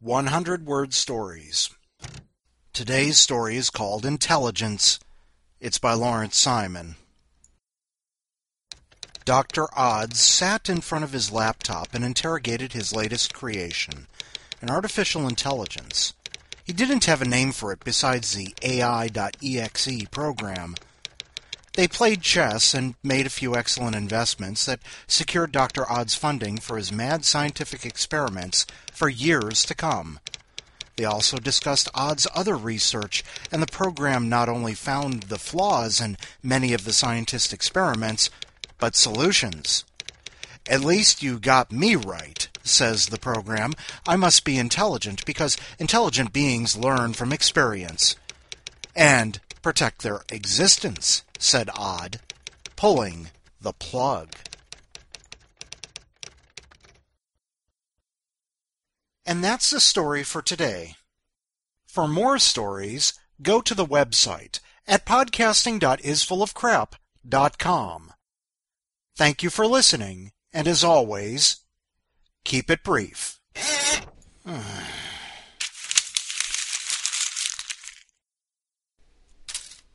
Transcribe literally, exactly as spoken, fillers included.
hundred word stories. Today's story is called Intelligence. It's by Lawrence Simon. Doctor Odds sat in front of his laptop and interrogated his latest creation, an artificial intelligence. He didn't have a name for it besides the A I dot E X E program. They played chess and made a few excellent investments that secured Doctor Odds funding for his mad scientific experiments for years to come. They also discussed Odds' other research, and the program not only found the flaws in many of the scientists' experiments, but solutions. "At least you got me right," says the program. "I must be intelligent because intelligent beings learn from experience." "And protect their existence," said Odd, pulling the plug. And that's the story for today. For more stories, go to the website at podcasting dot isfullofcrap dot com. Thank you for listening, and as always, keep it brief.